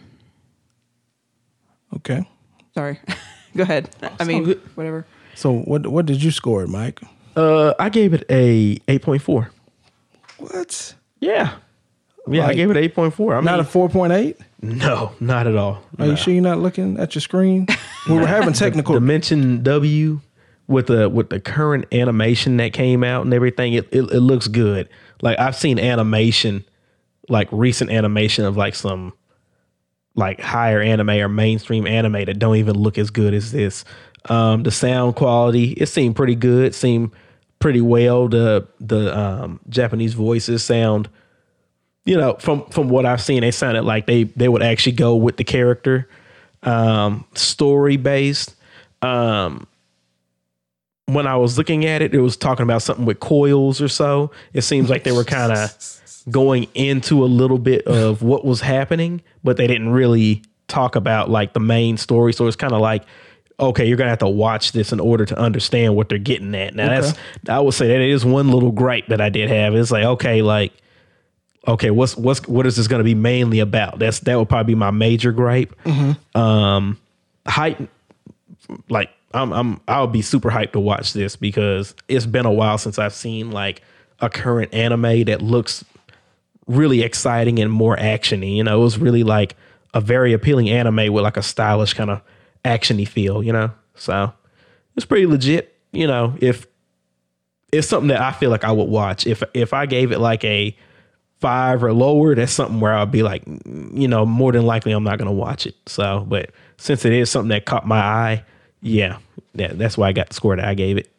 Okay. Sorry. Go ahead. I mean, good. whatever. So, what what did you score it, Mike? Uh, I gave it a eight point four. What? Yeah. Yeah, I Like- gave it eight point four. I mean, Not a four point eight? no, not at all. Are you sure you're not looking at your screen? We were having technical. Dimension W with the with the current animation that came out and everything, it, it it looks good. Like I've seen animation, like recent animation of like some like higher anime or mainstream anime that don't even look as good as this. Um, the sound quality, it seemed pretty good. Seemed pretty well. The the um, Japanese voices sound, you know, from from what I've seen, they sounded like they they would actually go with the character. Um, story based. Um, when I was looking at it, it was talking about something with coils or so. It seems like they were kind of going into a little bit of what was happening, but they didn't really talk about like the main story. So it's kind of like, okay, you're gonna have to watch this in order to understand what they're getting at. Now Okay. that's, I would say that is one little gripe that I did have. It's like, okay, like, okay, what's what's what is this going to be mainly about? That's that would probably be my major gripe. Um, hype, like I'm I'm I'll be super hyped to watch this because it's been a while since I've seen like a current anime that looks really exciting and more actiony. You know, it was really like a very appealing anime with like a stylish kind of actiony feel. You know, so it's pretty legit. You know, if it's something that I feel like I would watch if if I gave it like a five or lower, that's something where I'll be like, you know, more than likely I'm not going to watch it. So, but since it is something that caught my eye, yeah, yeah, that's why I got the score that I gave it.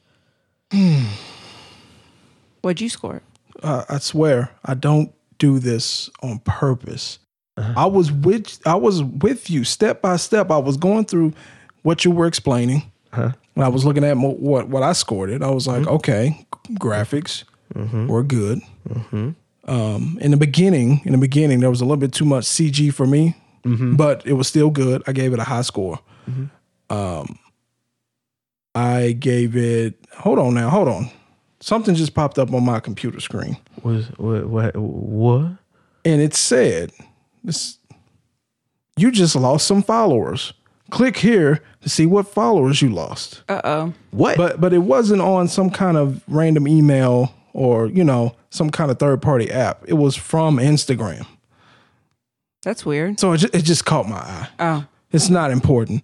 What'd you score? Uh, I swear, I don't do this on purpose. I was with I was with you step by step. I was going through what you were explaining. When I was looking at mo- what what I scored it, I was like, okay, graphics were good. Um, in the beginning, in the beginning, there was a little bit too much C G for me, but it was still good. I gave it a high score. Um, I gave it. Hold on now. Hold on. Something just popped up on my computer screen, Was what what what? and it said, "This, you just lost some followers. Click here to see what followers you lost." Uh oh. What? But but it wasn't on some kind of random email or, you know, some kind of third party app. It was from Instagram. That's weird. So it just, it just caught my eye. Oh. It's not important.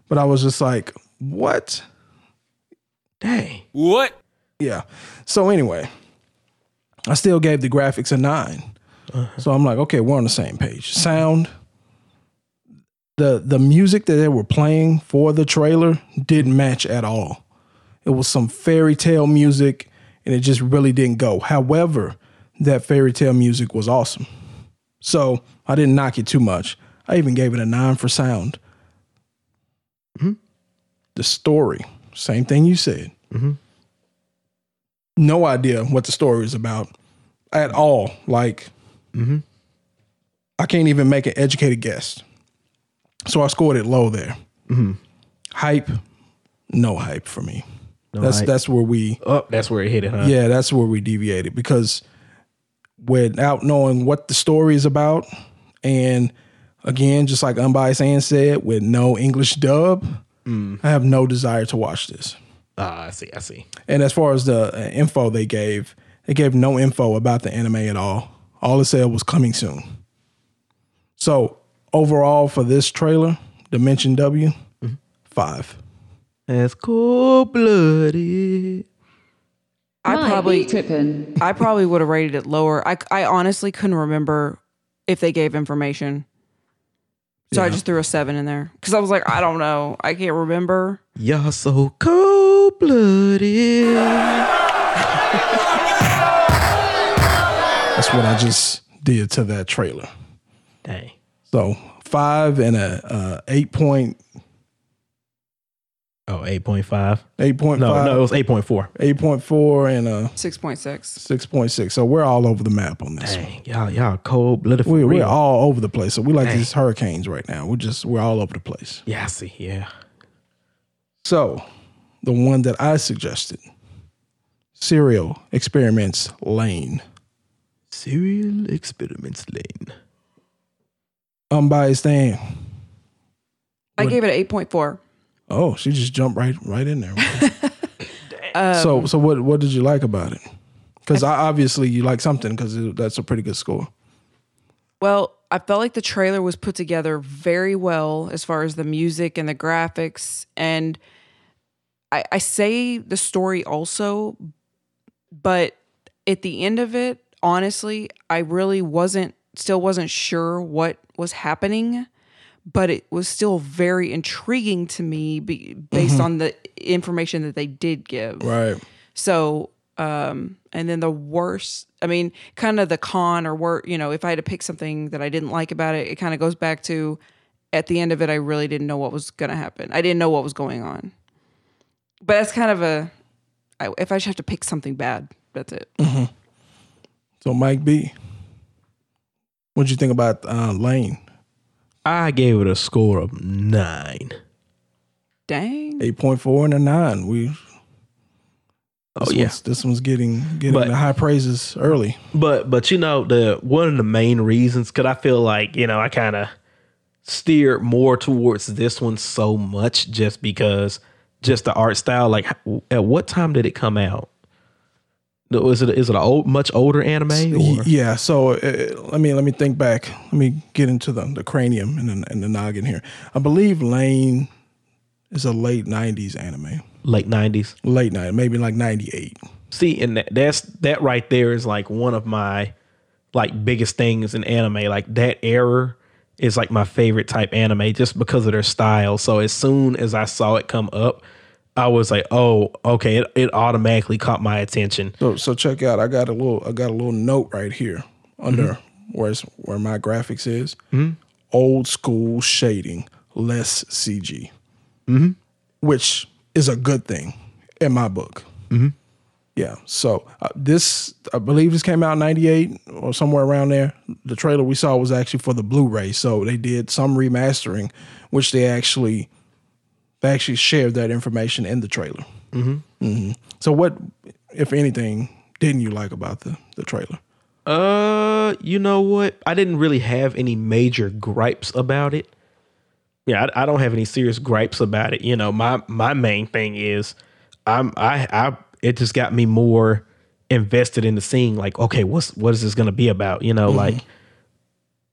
but I was just like, what? Dang. What? Yeah. So anyway, I still gave the graphics a nine. Uh-huh. So I'm like, okay, we're on the same page. Sound, the the music that they were playing for the trailer didn't match at all. It was some fairy tale music, and it just really didn't go. However, that fairy tale music was awesome. So I didn't knock it too much. I even gave it a nine for sound. Mm-hmm. The story, same thing you said. Mm-hmm. No idea what the story is about at all. Like, mm-hmm. I can't even make an educated guess. So I scored it low there. Mm-hmm. Hype, no hype for me. No that's hype. That's where we. Oh, that's where it hit it, huh? Yeah, that's where we deviated because without knowing what the story is about, and again, just like Unbiased Ann said, with no English dub, mm. I have no desire to watch this. Ah, uh, I see, I see. And as far as the uh, info they gave, they gave no info about the anime at all. All it said was coming soon. So overall for this trailer, Dimension W, mm-hmm. five. That's cold-blooded. I probably I probably would have rated it lower. I, I honestly couldn't remember if they gave information. So yeah. I just threw a seven in there. Because I was like, I don't know. I can't remember. Y'all so cold-blooded. That's what I just did to that trailer. Dang. So five and a uh, eight point. Oh, eight point five. eight point five. No, no, it was eight point four. eight point four and a six point six. six point six. So we're all over the map on this. Dang, y'all, y'all cold-blooded for we, real. We're all over the place. So we like Dang. these hurricanes right now. We're just, we're all over the place. Yeah, I see. Yeah. So the one that I suggested, Serial Experiments Lane. Serial Experiments Lane. Unbiased Ann. I gave it an eight point four. Oh, she just jumped right right in there. um, so so what what did you like about it? Because obviously you like something because that's a pretty good score. Well, I felt like the trailer was put together very well as far as the music and the graphics. And I, I say the story also, but at the end of it, honestly, I really wasn't, still wasn't sure what was happening. But it was still very intriguing to me be, based mm-hmm. on the information that they did give. Right. So, um, and then the worst, I mean, kind of the con or wor- you know, if I had to pick something that I didn't like about it, it kind of goes back to at the end of it, I really didn't know what was going to happen. I didn't know what was going on. But that's kind of a, I, if I just have to pick something bad, that's it. Mm-hmm. So Mike B, what'd you think about uh, Lane? I gave it a score of nine. Dang. eight point four and a nine. We. Oh this yeah, one's, this one's getting getting but, the high praises early. But but you know the one of the main reasons, because I feel like you know I kind of steered more towards this one so much just because just the art style. Like, at what time did it come out? Is it is it a old, much older anime? Or? Yeah. So uh, let me let me think back. Let me get into the, the cranium and the, and the noggin here. I believe Lane is a late nineties anime. Late nineties. Late night, maybe like ninety-eight. See, and that, that's that right there is like one of my like biggest things in anime. Like that era is like my favorite type anime just because of their style. So as soon as I saw it come up, I was like, "Oh, okay." It, it automatically caught my attention. So, so check out. I got a little. I got a little note right here under mm-hmm. where it's, where my graphics is. Mm-hmm. Old school shading, less C G, mm-hmm. which is a good thing in my book. Mm-hmm. Yeah. So uh, this, I believe, this came out in ninety-eight or somewhere around there. The trailer we saw was actually for the Blu-ray, so they did some remastering, which they actually. They actually shared that information in the trailer. Mm-hmm. Mm-hmm. So what, if anything, didn't you like about the, the trailer? Uh, you know what? I didn't really have any major gripes about it. Yeah, I, I don't have any serious gripes about it. You know, my my main thing is, I'm I I it just got me more invested in the scene. Like, okay, what's what is this going to be about? You know, mm-hmm. like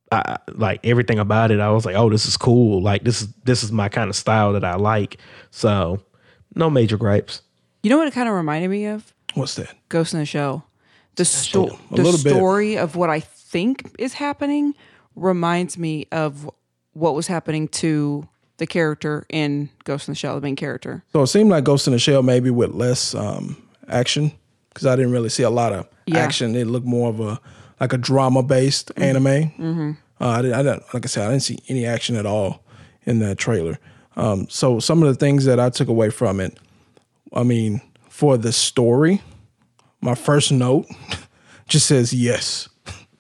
I, like everything about it, I was like, oh, this is cool. Like this is this is my kind of style that I like. So no major gripes. You know what it kind of reminded me of? What's that? Ghost in the Shell. The sto- A the little bit. story of what I think is happening reminds me of what was happening to the character in Ghost in the Shell, the main character. So it seemed like Ghost in the Shell maybe with less um, action, because I didn't really see a lot of Yeah. action. It looked more of a like a drama based Mm-hmm. anime. Mm-hmm. Uh, I, didn't, I didn't, like I said, I didn't see any action at all in that trailer. Um, so some of the things that I took away from it, I mean, for the story, my first note just says yes.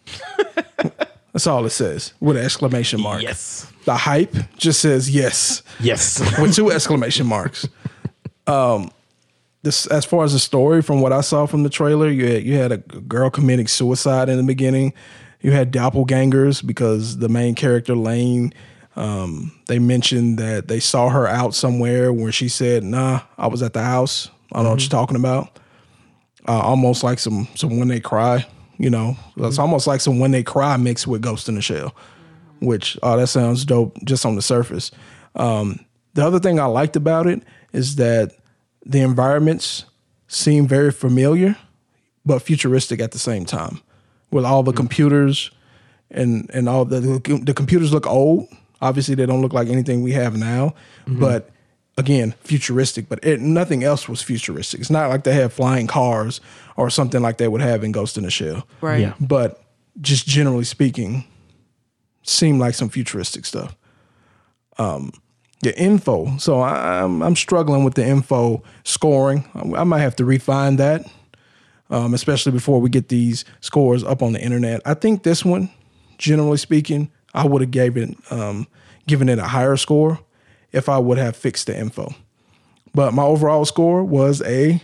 That's all it says with an exclamation mark. Yes. The hype just says yes Yes. with two exclamation marks. Um, this, as far as the story, from what I saw from the trailer, you had, you had a girl committing suicide in the beginning. You had doppelgangers because the main character, Lane, um, they mentioned that they saw her out somewhere where she said, nah, I was at the house. I don't know what you're talking about. Uh, almost like some some When They Cry, you know. It's almost like some When They Cry mixed with Ghost in the Shell, which, oh, that sounds dope just on the surface. Um, the other thing I liked about it is that the environments seem very familiar, but futuristic at the same time. With all the computers and and all the the computers look old. Obviously, they don't look like anything we have now, but again, futuristic. But it, nothing else was futuristic. It's not like they have flying cars or something like they would have in Ghost in the Shell. Right. Yeah. But just generally speaking, seemed like some futuristic stuff. Um, the info. So I, I'm I'm struggling with the info scoring. I, I might have to refine that. Um, especially before we get these scores up on the internet. I think this one, generally speaking, I would have gave it, um, given it a higher score if I would have fixed the info. But my overall score was a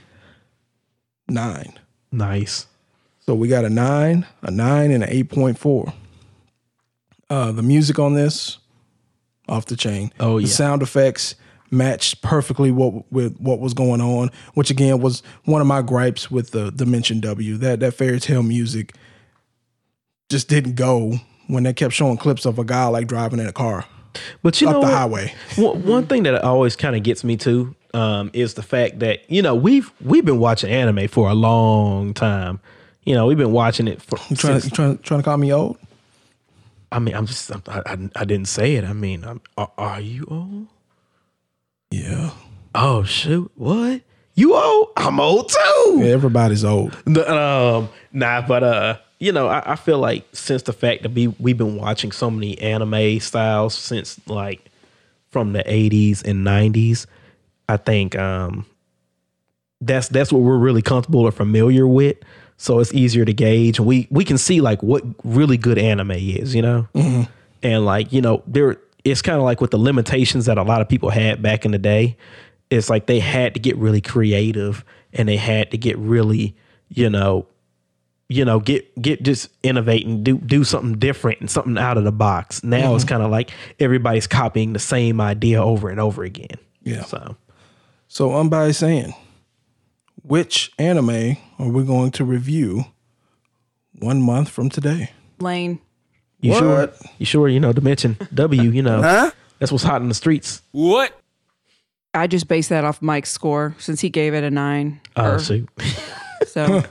nine. Nice. So we got a nine, a nine, and an eight point four. Uh, the music on this, off the chain. Oh, The yeah. sound effects matched perfectly what with what was going on, which again was one of my gripes with the Dimension W. That that fairy tale music just didn't go when they kept showing clips of a guy like driving in a car But you up know the what? highway. One, one thing that always kind of gets me too um, is the fact that, you know, we've we've been watching anime for a long time. You know, we've been watching it for. You trying, since- you trying, trying to call me old? I mean, I'm just, I, I, I didn't say it. I mean, I'm, are, are you old? Yeah. Oh, shoot. What? You old? I'm old too. Yeah, everybody's old. The- um, nah, but uh, you know, I, I feel like since the fact that we we've been watching so many anime styles since like from the eighties and nineties, I think um, that's that's what we're really comfortable or familiar with. So it's easier to gauge. We we can see like what really good anime is, you know, and like you know there. It's kind of like with the limitations that a lot of people had back in the day. It's like they had to get really creative and they had to get really, you know, you know, get get just innovate and do do something different and something out of the box. Now it's kind of like everybody's copying the same idea over and over again. Yeah. So So unbiased saying, which anime are we going to review one month from today? Lane. you What? sure? You sure? You know, Dimension W. You know, that's what's hot in the streets. What? I just based that off Mike's score since he gave it a nine. Oh, Or- shoot. so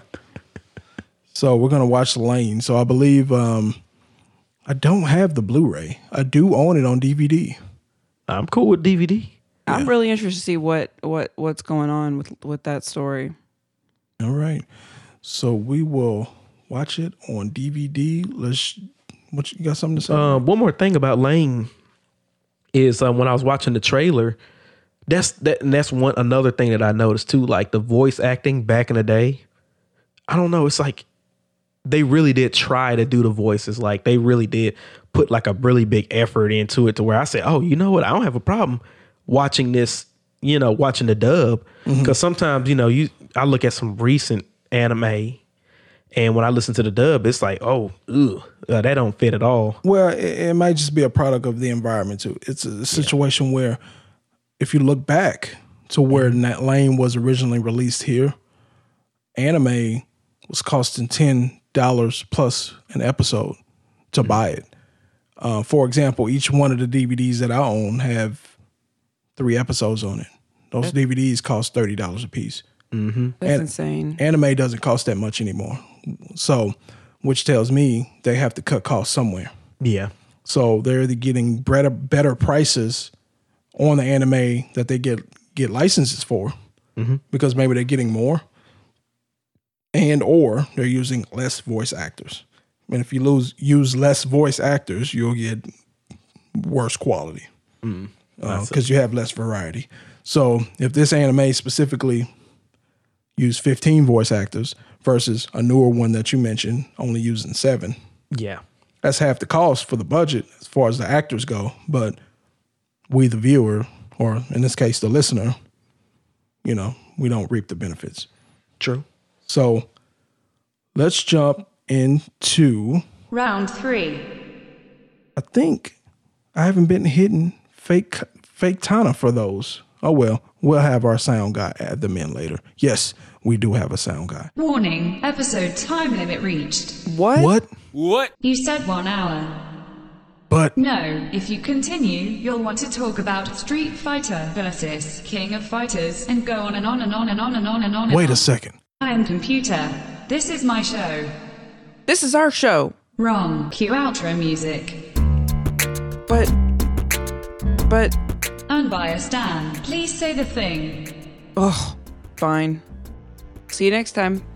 So we're gonna watch Lane. So I believe um, I don't have the Blu-ray. I do own it on D V D. I'm cool with D V D. I'm really interested to see what what what's going on with with that story. All right. So we will watch it on D V D. Let's. What you got something to say? Uh, one more thing about Lane is uh, when I was watching the trailer, that's that and that's one another thing that I noticed too. Like the voice acting back in the day, I don't know. It's like they really did try to do the voices. Like they really did put like a really big effort into it to where I said, oh, you know what? I don't have a problem watching this. You know, watching the dub because sometimes you know you I look at some recent anime. And when I listen to the dub, it's like, oh, ugh, uh, that don't fit at all. Well, it, it might just be a product of the environment too. It's a situation where, if you look back to where that Lane was originally released here, anime was costing ten dollars plus an episode to buy it. Uh, for example, each one of the D V Ds that I own have three episodes on it. Those D V Ds cost thirty dollars a piece. Mm-hmm. That's and insane. Anime doesn't cost that much anymore. So, which tells me they have to cut costs somewhere. Yeah. So they're either getting better, better prices on the anime that they get, get licenses for, mm-hmm. because maybe they're getting more, and or they're using less voice actors. And if you lose use less voice actors, you'll get worse quality because mm, uh, you have less variety. So if this anime specifically used fifteen voice actors versus a newer one that you mentioned only using seven, yeah, that's half the cost for the budget as far as the actors go. But we, the viewer, or in this case, the listener, you know, we don't reap the benefits. True. So let's jump into round three. I think I haven't been hitting fake fake Tana for those. Oh well, we'll have our sound guy add them in later. Yes, we do have a sound guy. Warning, episode time limit reached. What? What? What? You said one hour. But no, if you continue, you'll want to talk about Street Fighter versus King of Fighters and go on and on and on and on and on and on. Wait and a on. second. I am computer. This is my show. This is our show. Wrong. Cue outro music. But, but... Unbiased Dan, please say the thing. Oh, fine. See you next time.